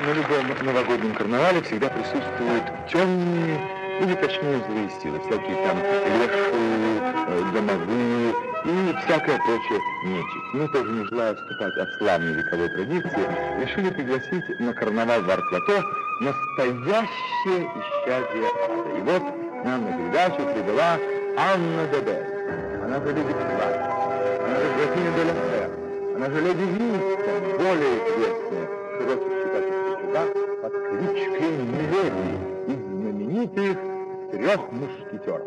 На любом новогоднем карнавале всегда присутствуют темные, или точнее злые силы, всякие там лешие, домовые и всякая прочая нечисть. Мы тоже, не желая отступать от славной вековой традиции, решили пригласить на карнавал Вар-Плато настоящее исчадие ада. И вот нам на передачу прибыла Анна Дебель. Она же леди Кларк, она же графиня де ла Фер, она же леди Винстон, более известная в широких читательских кругах под кличкой Миледи из знаменитых «Трех мушкетеров».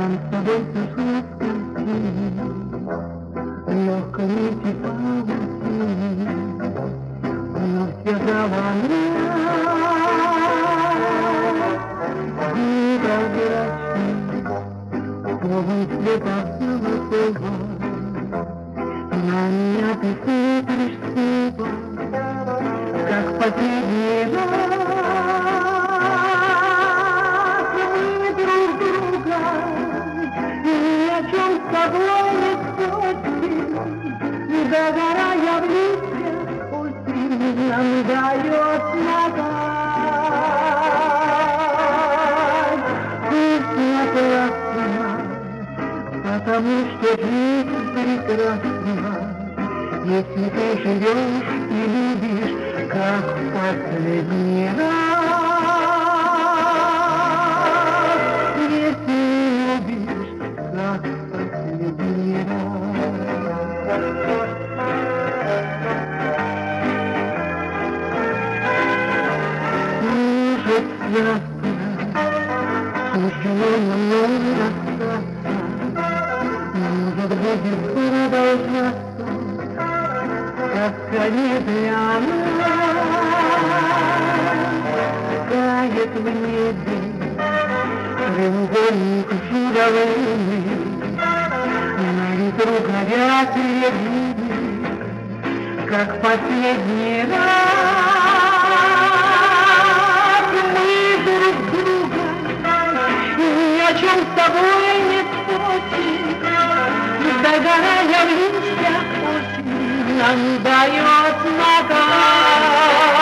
нам с тобой сошло скользить, легкой нити памяти, но все завалилось, непрозрачный, словом слепотного слова, на меня ты смотришь скупо, как в последний раз. Мы друг друга ни о чем с тобой не спорим, и догорая в листьях осень нам дает нагать. Песня классная, потому что жизнь прекрасна, если ты живешь и любишь, как в последний раз. Если любишь, как в последний раз. Может, завтра ничего не может остаться, может, будет продолжаться, как конец для нас. Тает в небе треугольник чудовый, на ветру горят рябины, как в последний раз. Мы друг друга ни о чем с тобой не спорим, догорая в листьях осень нам дает нагад.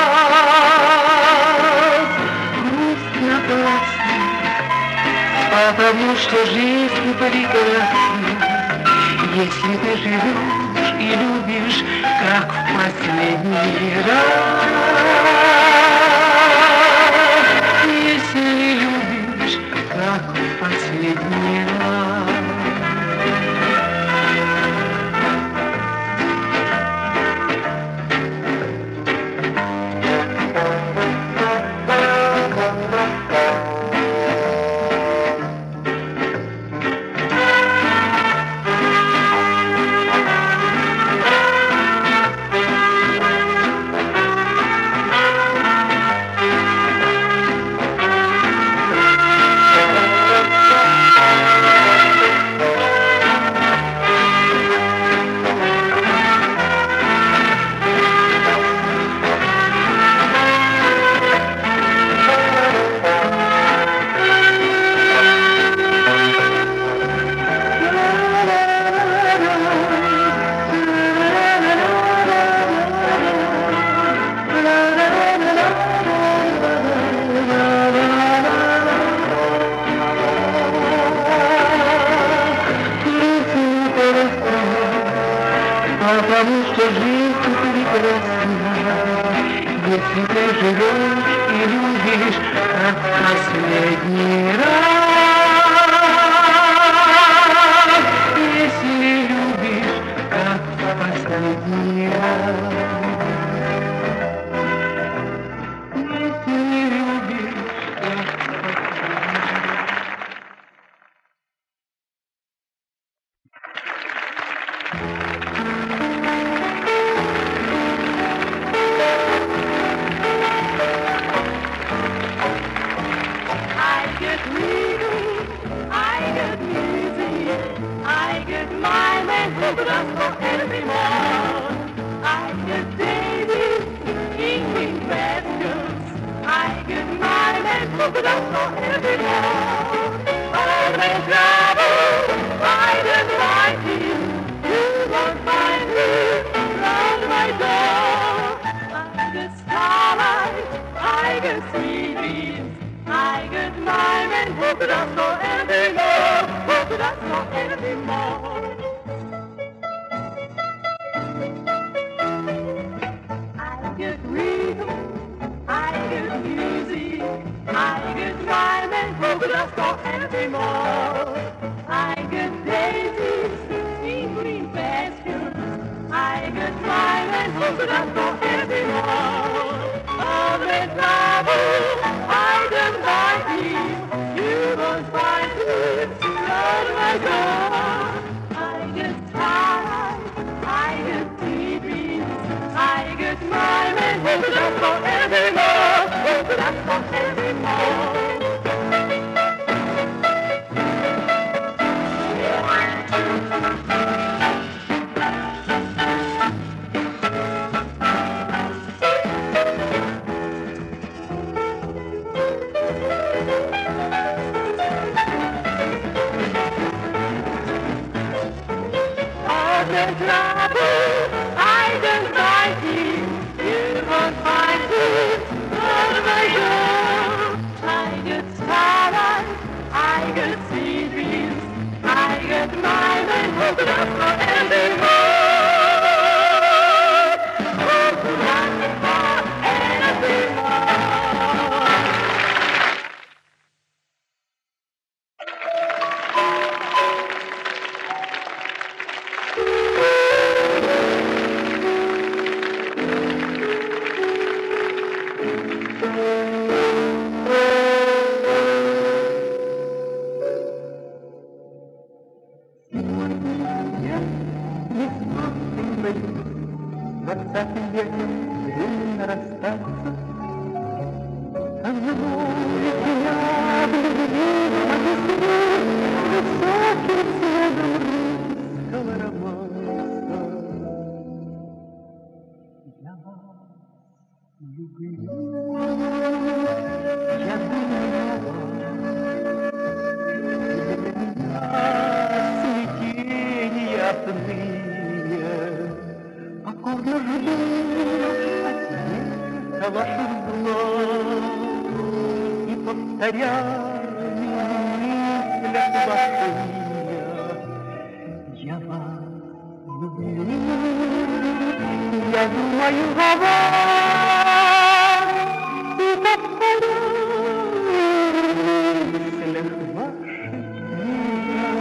Грустно, классно, потому что жизнь прекрасна, если ты живешь и любишь, как в последний раз. Если любишь, как в последний раз. Потому что жизнь прекрасна, если ты живешь и любишь, как в последний раз. Если любишь, как в последний раз. Если любишь, как в последний I I go. I get tired, I get sleepy, I get mine and hope that's not anymore, hope that's not anymore. I don't like you, you won't find me, wherever I go. I get tired, I get sleepy, I get mine and hope that's not anymore. Hope that's not anymore. Двадцатым веком время расстаться. Обзывает меня высоким следом русского романса. Я вас люблю, я думаю о вас. Для меня смятения отныне. Покорно жду ответа ваших глаз и повторяю в мыслях ваше имя. Я вас люблю, я думаю о вас и повторяю в мыслях ваше имя.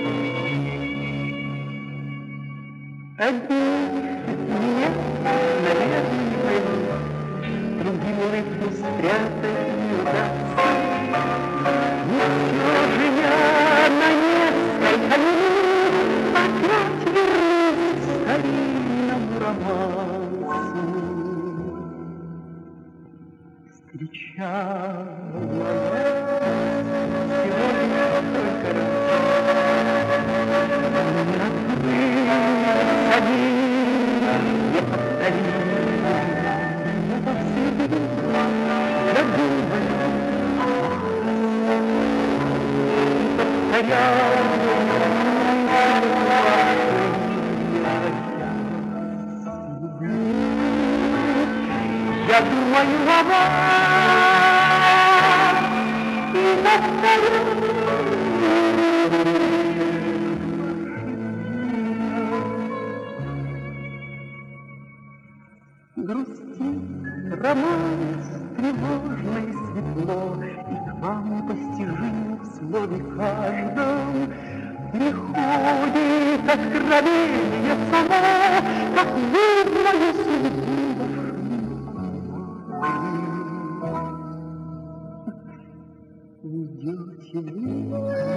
Нет, наверное, другим улыбку спрятать не удастся. Но все же я на несколько минут опять вернусь к старинному романсу. Встречала сегодня только раз. Не повторим, я повсюду, я думаю о вас. Повторяю, я думаю о вас и повторяю. Грустит романс тревожно и светло, и к вам непостижимо в слове каждом приходит откровение само, как вы мою судьбу вошли. Уйдете вы